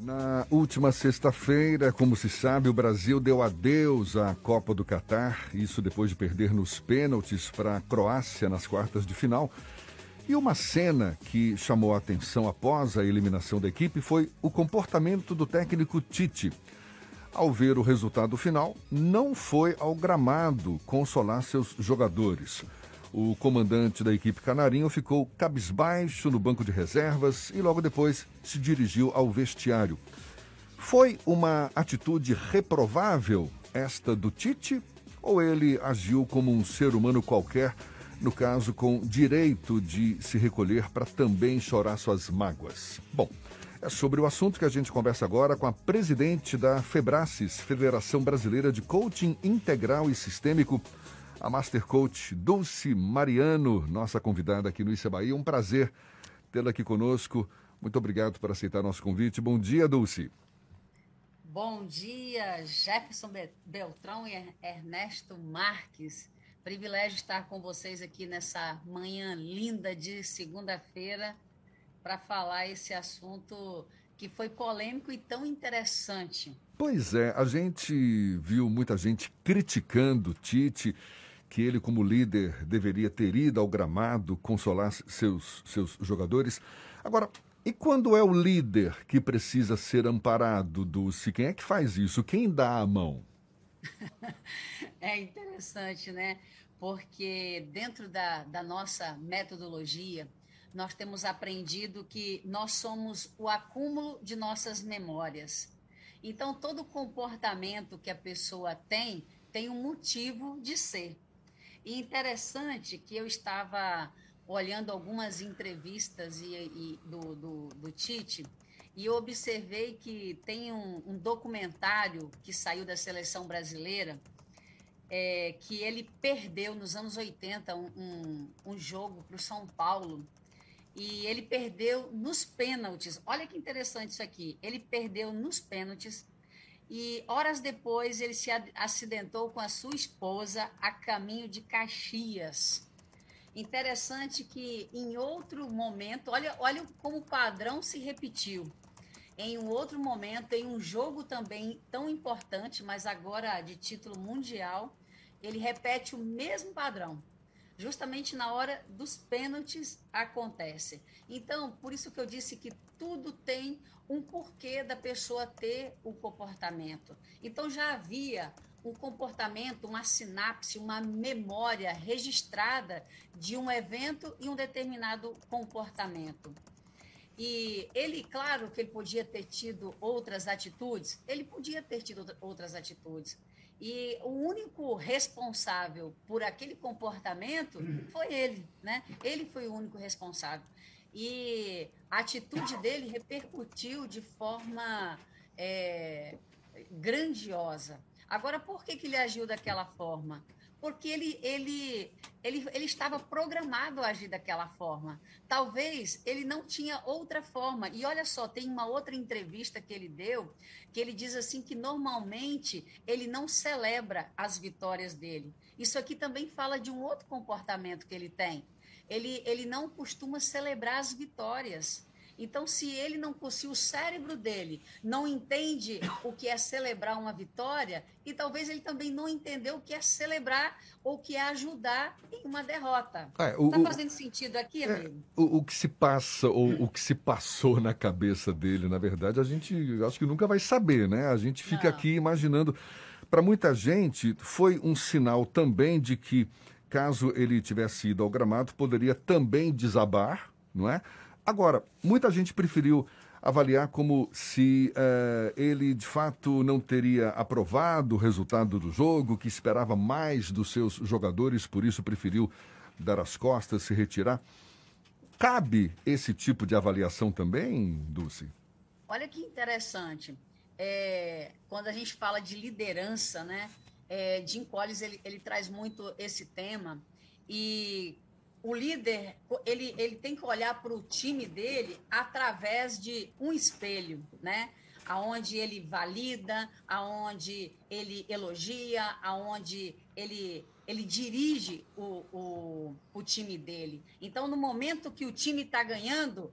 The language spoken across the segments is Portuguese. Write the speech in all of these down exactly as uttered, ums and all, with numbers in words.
Na última sexta-feira, como se sabe, o Brasil deu adeus à Copa do Catar, isso depois de perder nos pênaltis para a Croácia nas quartas de final. E uma cena que chamou a atenção após a eliminação da equipe foi o comportamento do técnico Tite. Ao ver o resultado final, não foi ao gramado consolar seus jogadores. O comandante da equipe canarinho ficou cabisbaixo no banco de reservas e logo depois se dirigiu ao vestiário. Foi uma atitude reprovável esta do Tite? Ou ele agiu como um ser humano qualquer, no caso com direito de se recolher para também chorar suas mágoas? Bom, é sobre o assunto que a gente conversa agora com a presidente da Febracis, Federação Brasileira de Coaching Integral e Sistêmico, a Master Coach Dulce Mariano, nossa convidada aqui no Issa Bahia. Um prazer tê-la aqui conosco. Muito obrigado por aceitar nosso convite. Bom dia, Dulce. Bom dia, Jefferson Beltrão e Ernesto Marques. Privilégio estar com vocês aqui nessa manhã linda de segunda-feira para falar esse assunto que foi polêmico e tão interessante. Pois é, a gente viu muita gente criticando o Tite, que ele, como líder, deveria ter ido ao gramado consolar seus, seus jogadores. Agora, e quando é o líder que precisa ser amparado, Dulce? Quem é que faz isso? Quem dá a mão? É interessante, né? Porque dentro da, da nossa metodologia, nós temos aprendido que nós somos o acúmulo de nossas memórias. Então, todo comportamento que a pessoa tem, tem um motivo de ser. E interessante que eu estava olhando algumas entrevistas e, e do, do, do Tite, e eu observei que tem um, um documentário que saiu da seleção brasileira, é, que ele perdeu nos anos oitenta um, um, um jogo para o São Paulo, e ele perdeu nos pênaltis. Olha que interessante isso aqui. Ele perdeu nos pênaltis e horas depois ele se acidentou com a sua esposa a caminho de Caxias. Interessante que em outro momento, olha, olha como o padrão se repetiu. Em um outro momento, em um jogo também tão importante, mas agora de título mundial, ele repete o mesmo padrão. Justamente na hora dos pênaltis acontece. Então, por isso que eu disse que tudo tem um porquê da pessoa ter o comportamento. Então, já havia um comportamento, uma sinapse, uma memória registrada de um evento e um determinado comportamento. E ele, claro que ele podia ter tido outras atitudes, ele podia ter tido outras atitudes. E o único responsável por aquele comportamento foi ele, né? Ele foi o único responsável. E a atitude dele repercutiu de forma é, grandiosa. Agora, por que, que ele agiu daquela forma? Porque ele, ele, ele, ele estava programado a agir daquela forma. Talvez ele não tinha outra forma. E olha só, tem uma outra entrevista que ele deu, que ele diz assim que normalmente ele não celebra as vitórias dele. Isso aqui também fala de um outro comportamento que ele tem. Ele, ele não costuma celebrar as vitórias. Então, se ele não, se o cérebro dele não entende o que é celebrar uma vitória, e talvez ele também não entendeu o que é celebrar ou o que é ajudar em uma derrota. Está é, fazendo sentido aqui, é, amigo? O, o que se passa, ou o que se passou na cabeça dele, na verdade, a gente acho que nunca vai saber, né? A gente fica não. aqui imaginando. Para muita gente, foi um sinal também de que, caso ele tivesse ido ao gramado, poderia também desabar, não é? Agora, muita gente preferiu avaliar como se uh, ele, de fato, não teria aprovado o resultado do jogo, que esperava mais dos seus jogadores, por isso preferiu dar as costas, se retirar. Cabe esse tipo de avaliação também, Dulce? Olha que interessante. É, quando a gente fala de liderança, né? É, Jim Collins, ele, ele traz muito esse tema e... O líder, ele, ele tem que olhar para o time dele através de um espelho, né? Aonde ele valida, aonde ele elogia, aonde ele, ele dirige o, o, o time dele. Então, no momento que o time está ganhando,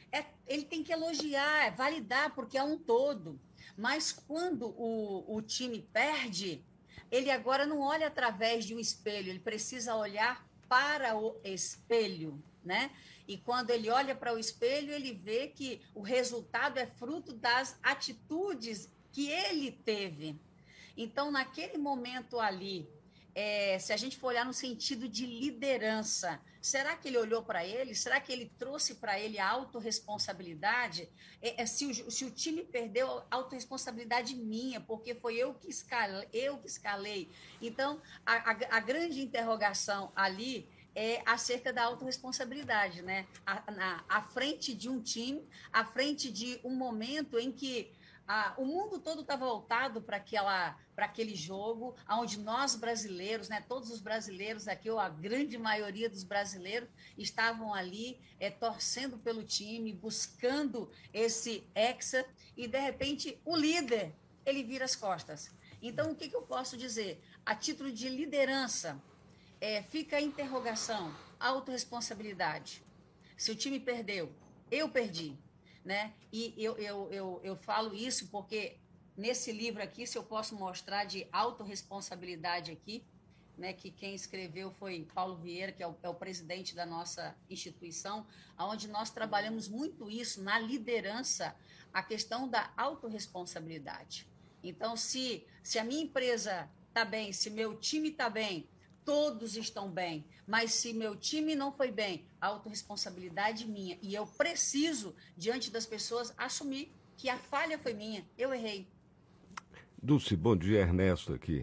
É, ele tem que elogiar, é validar, porque é um todo. Mas quando o, o time perde, ele agora não olha através de um espelho, ele precisa olhar para o espelho, né? E quando ele olha para o espelho, ele vê que o resultado é fruto das atitudes que ele teve. Então, naquele momento ali, é, se a gente for olhar no sentido de liderança, será que ele olhou para ele? Será que ele trouxe para ele a autorresponsabilidade? É, é, se, o, se o time perdeu, a autorresponsabilidade minha, porque foi eu que escalei. Eu que escalei. Então, a, a, a grande interrogação ali é acerca da autorresponsabilidade, né? À, na, à frente de um time, à frente de um momento em que ah, o mundo todo está voltado para aquele jogo, onde nós brasileiros, né, todos os brasileiros aqui, ou a grande maioria dos brasileiros, estavam ali é, torcendo pelo time, buscando esse hexa, e de repente o líder, ele vira as costas. Então, o que, que eu posso dizer? A título de liderança, é, fica a interrogação, autorresponsabilidade. Se o time perdeu, eu perdi. Né? E eu, eu, eu, eu falo isso porque nesse livro aqui, se eu posso mostrar de autorresponsabilidade aqui, né, que quem escreveu foi Paulo Vieira, que é o, é o presidente da nossa instituição, onde nós trabalhamos muito isso na liderança, a questão da autorresponsabilidade. Então, se, se a minha empresa está bem, se meu time está bem, todos estão bem, mas se meu time não foi bem, a autorresponsabilidade minha, e eu preciso, diante das pessoas, assumir que a falha foi minha, eu errei. Dulce, bom dia, Ernesto aqui.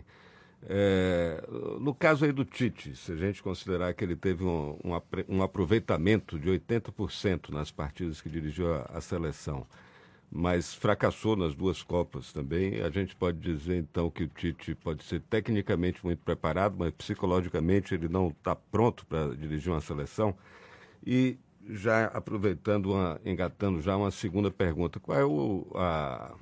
É, no caso aí do Tite, se a gente considerar que ele teve um, um, um aproveitamento de oitenta por cento nas partidas que dirigiu a, a seleção, mas fracassou nas duas Copas também, a gente pode dizer então que o Tite pode ser tecnicamente muito preparado, mas psicologicamente ele não está pronto para dirigir uma seleção. E já aproveitando, uma, engatando já uma segunda pergunta, qual é o, a,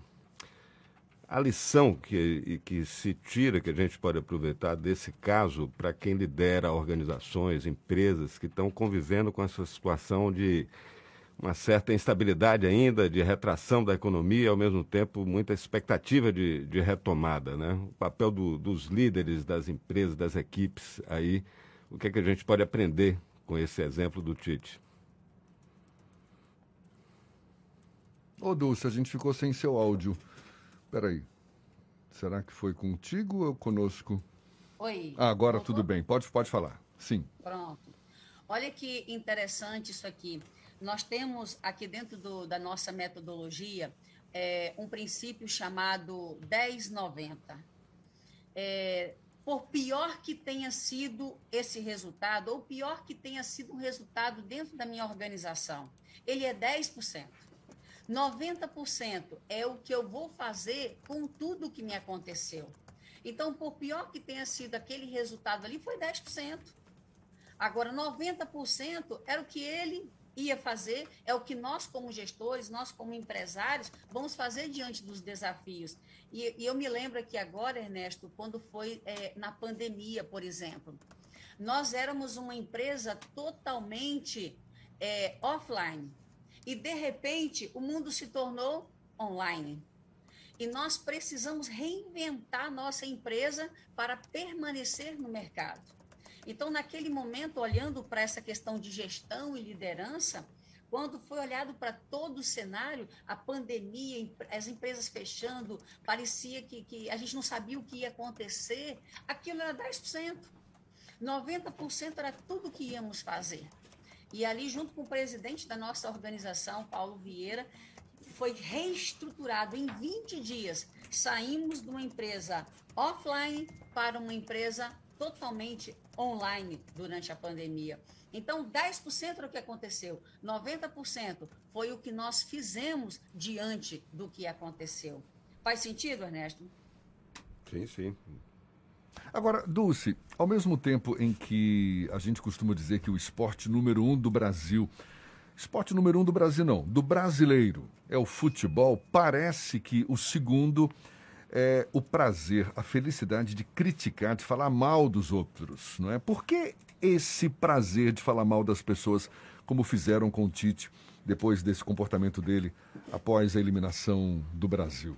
a lição que, que se tira, que a gente pode aproveitar desse caso para quem lidera organizações, empresas que estão convivendo com essa situação de uma certa instabilidade ainda, de retração da economia, ao mesmo tempo muita expectativa de, de retomada, né? O papel do, dos líderes, das empresas, das equipes aí, o que é que a gente pode aprender com esse exemplo do Tite? Ô, Dulce, a gente ficou sem seu áudio. Peraí, será que foi contigo ou conosco? Oi. Ah, agora voltou? Tudo bem, pode, pode falar, sim. Pronto. Olha que interessante isso aqui. Nós temos aqui dentro do, da nossa metodologia é, um princípio chamado dez noventa. É, por pior que tenha sido esse resultado, ou pior que tenha sido um resultado dentro da minha organização, ele é dez por cento. noventa por cento é o que eu vou fazer com tudo que me aconteceu. Então, por pior que tenha sido aquele resultado ali, foi dez por cento. Agora, noventa por cento era o que ele ia fazer, é o que nós como gestores, nós como empresários, vamos fazer diante dos desafios. E, e eu me lembro aqui agora, Ernesto, quando foi é, na pandemia, por exemplo, nós éramos uma empresa totalmente é, offline e, de repente, o mundo se tornou online. E nós precisamos reinventar nossa empresa para permanecer no mercado. Então, naquele momento, olhando para essa questão de gestão e liderança, quando foi olhado para todo o cenário, a pandemia, as empresas fechando, parecia que, que a gente não sabia o que ia acontecer, aquilo era dez por cento. noventa por cento era tudo que íamos fazer. E ali, junto com o presidente da nossa organização, Paulo Vieira, foi reestruturado em vinte dias. Saímos de uma empresa offline para uma empresa totalmente online durante a pandemia. Então, dez por cento era o que aconteceu, noventa por cento foi o que nós fizemos diante do que aconteceu. Faz sentido, Ernesto? Sim, sim. Agora, Dulce, ao mesmo tempo em que a gente costuma dizer que o esporte número um do Brasil, esporte número um do Brasil não, do brasileiro, é o futebol, parece que o segundo é o prazer, a felicidade de criticar, de falar mal dos outros, não é? Por que esse prazer de falar mal das pessoas, como fizeram com o Tite, depois desse comportamento dele após a eliminação do Brasil?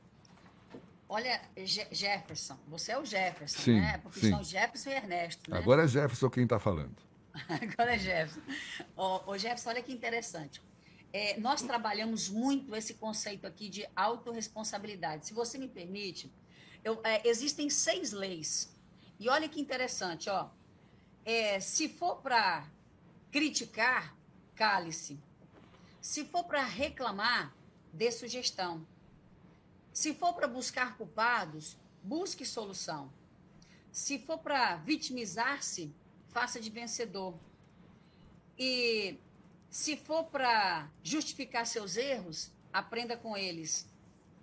Olha, Je- Jefferson, você é o Jefferson, Sim, né? Porque sim. são Jefferson e Ernesto, né? Agora é Jefferson quem está falando. Agora é Jefferson. Ô, ô, Jefferson, olha que interessante. É, nós trabalhamos muito esse conceito aqui de autorresponsabilidade. Se você me permite, eu, é, existem seis leis. E olha que interessante, ó. É, se for para criticar, cale-se. Se for para reclamar, dê sugestão. Se for para buscar culpados, busque solução. Se for para vitimizar-se, faça de vencedor. E se for para justificar seus erros, aprenda com eles.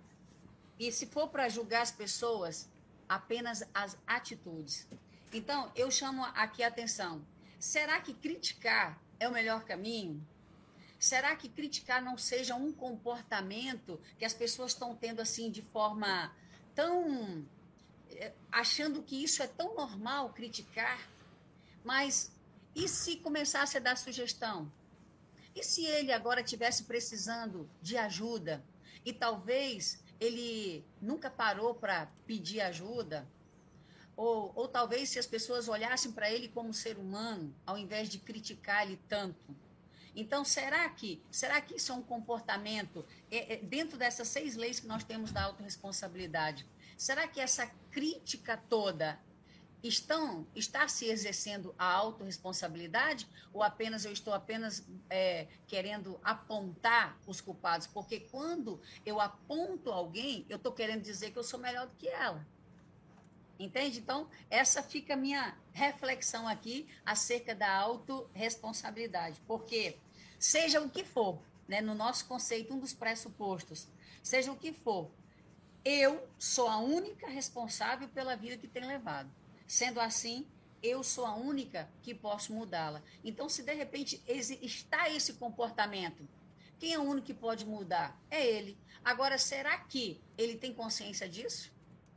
E se for para julgar as pessoas, apenas as atitudes. Então, eu chamo aqui a atenção. Será que criticar é o melhor caminho? Será que criticar não seja um comportamento que as pessoas estão tendo assim de forma tão... achando que isso é tão normal, criticar? Mas e se começasse a dar sugestão? E se ele agora estivesse precisando de ajuda e talvez ele nunca parou para pedir ajuda? Ou, ou talvez se as pessoas olhassem para ele como ser humano, ao invés de criticar ele tanto? Então, será que, será que isso é um comportamento, é, é, dentro dessas seis leis que nós temos da autorresponsabilidade, será que essa crítica toda estão, está se exercendo a autorresponsabilidade ou apenas eu estou apenas é, querendo apontar os culpados? Porque quando eu aponto alguém, eu estou querendo dizer que eu sou melhor do que ela. Entende? Então, essa fica a minha reflexão aqui acerca da autorresponsabilidade. Porque, seja o que for, né, no nosso conceito, um dos pressupostos, seja o que for, eu sou a única responsável pela vida que tem levado. Sendo assim, eu sou a única que posso mudá-la. Então, se de repente está esse comportamento, quem é o único que pode mudar? É ele. Agora, será que ele tem consciência disso?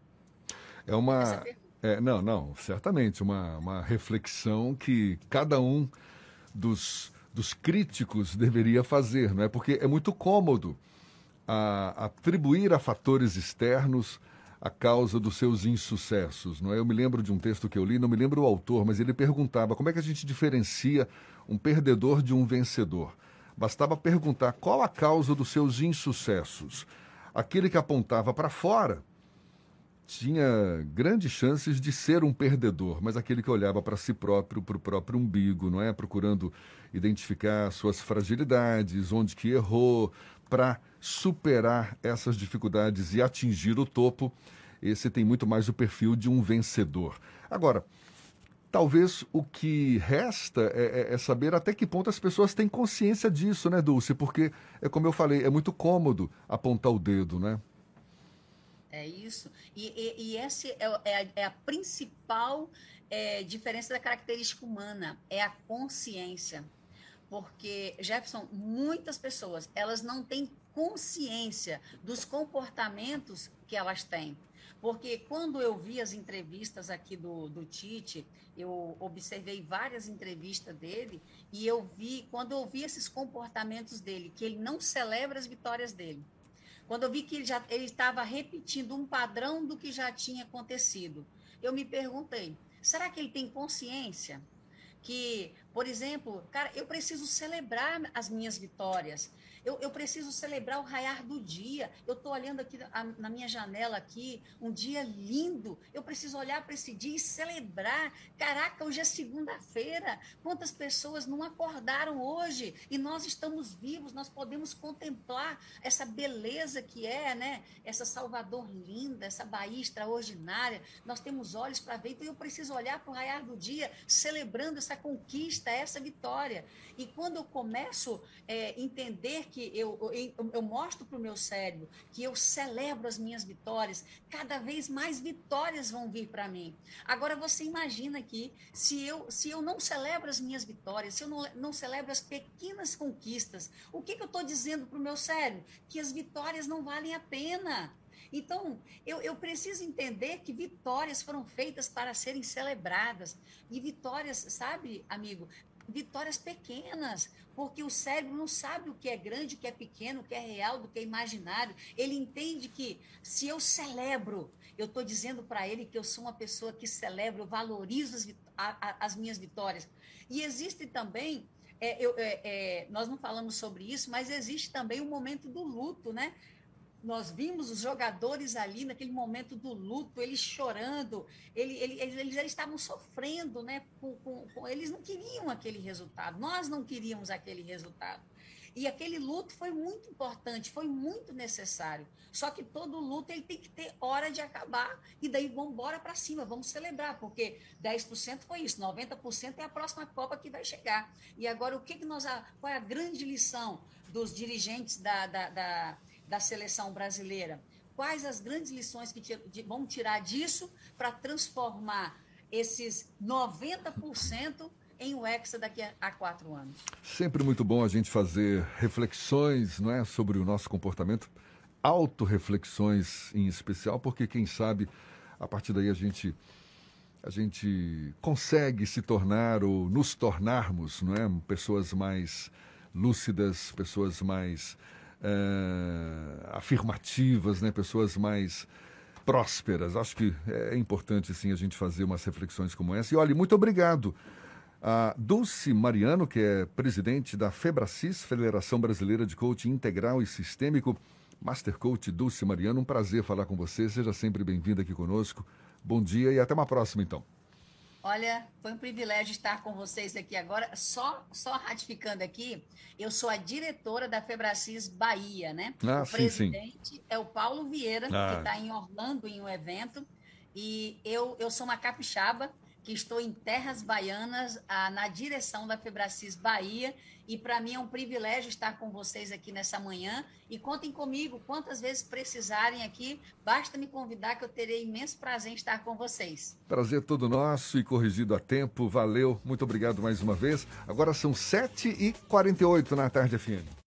É uma... É, não, não, certamente, uma, uma reflexão que cada um dos, dos críticos deveria fazer, não é? Porque é muito cômodo a, atribuir a fatores externos a causa dos seus insucessos, não é? Eu me lembro de um texto que eu li, não me lembro o autor, mas ele perguntava como é que a gente diferencia um perdedor de um vencedor. Bastava perguntar qual a causa dos seus insucessos. Aquele que apontava para fora tinha grandes chances de ser um perdedor, mas aquele que olhava para si próprio, para o próprio umbigo, não é? Procurando identificar suas fragilidades, onde que errou, para superar essas dificuldades e atingir o topo, esse tem muito mais o perfil de um vencedor. Agora, talvez o que resta é, é, é saber até que ponto as pessoas têm consciência disso, né, Dulce? Porque, é como eu falei, é muito cômodo apontar o dedo, né? É isso. E, e, e essa é, é, a, é a principal é, diferença da característica humana, é a consciência. Porque, Jefferson, muitas pessoas, elas não têm consciência dos comportamentos que elas têm. Porque quando eu vi as entrevistas aqui do, do Tite, eu observei várias entrevistas dele e eu vi, quando eu vi esses comportamentos dele, que ele não celebra as vitórias dele. Quando eu vi que ele já ele estava repetindo um padrão do que já tinha acontecido, eu me perguntei, será que ele tem consciência que, por exemplo, cara, eu preciso celebrar as minhas vitórias, eu, eu preciso celebrar o raiar do dia, eu estou olhando aqui a, na minha janela aqui, um dia lindo, eu preciso olhar para esse dia e celebrar, caraca, hoje é segunda-feira, quantas pessoas não acordaram hoje, e nós estamos vivos, nós podemos contemplar essa beleza que é, né, essa Salvador linda, essa Bahia extraordinária, nós temos olhos para ver, então eu preciso olhar para o raiar do dia, celebrando essa conquista, essa vitória, e quando eu começo a é, entender que eu, eu, eu mostro para o meu cérebro que eu celebro as minhas vitórias, cada vez mais vitórias vão vir para mim. Agora você imagina que se eu, se eu não celebro as minhas vitórias, se eu não, não celebro as pequenas conquistas, o que, que eu estou dizendo para o meu cérebro? Que as vitórias não valem a pena. Então, eu, eu preciso entender que vitórias foram feitas para serem celebradas. E vitórias, sabe, amigo, vitórias pequenas, porque o cérebro não sabe o que é grande, o que é pequeno, o que é real, do que é imaginário. Ele entende que se eu celebro, eu estou dizendo para ele que eu sou uma pessoa que celebra, eu valorizo as, a, as minhas vitórias. E existe também, é, eu, é, é, nós não falamos sobre isso, mas existe também o momento do luto, né? Nós vimos os jogadores ali naquele momento do luto, eles chorando, ele, ele, eles, eles estavam sofrendo, né? Com, com, com, eles não queriam aquele resultado, nós não queríamos aquele resultado. E aquele luto foi muito importante, foi muito necessário. Só que todo luto ele tem que ter hora de acabar, e daí vamos embora para cima, vamos celebrar, porque dez por cento foi isso, noventa por cento é a próxima Copa que vai chegar. E agora, o que, que nós, qual é a grande lição dos dirigentes da, da, da da seleção brasileira? Quais as grandes lições que tira, de, vão tirar disso para transformar esses noventa por cento em um Hexa daqui a, a quatro anos? Sempre muito bom a gente fazer reflexões, não é, sobre o nosso comportamento, autorreflexões em especial, porque quem sabe a partir daí a gente a gente consegue se tornar ou nos tornarmos, não é, pessoas mais lúcidas, pessoas mais Uh, afirmativas, né? Pessoas mais prósperas. Acho que é importante, sim, a gente fazer umas reflexões como essa. E, olha, muito obrigado a Dulce Mariano, que é presidente da Febracis, Federação Brasileira de Coaching Integral e Sistêmico. Master Coach Dulce Mariano, um prazer falar com você. Seja sempre bem-vinda aqui conosco. Bom dia e até uma próxima, então. Olha, foi um privilégio estar com vocês aqui agora. Só, só ratificando aqui, eu sou a diretora da Febracis Bahia, né? Ah, o sim, presidente sim. é o Paulo Vieira, ah. que está em Orlando em um evento. E eu, eu sou uma capixaba que estou em terras baianas, ah, na direção da Febracis Bahia. E para mim é um privilégio estar com vocês aqui nessa manhã. E contem comigo, quantas vezes precisarem aqui, basta me convidar que eu terei imenso prazer em estar com vocês. Prazer todo nosso e corrigido a tempo. Valeu, muito obrigado mais uma vez. Agora são sete e quarenta e oito na Tarde F M.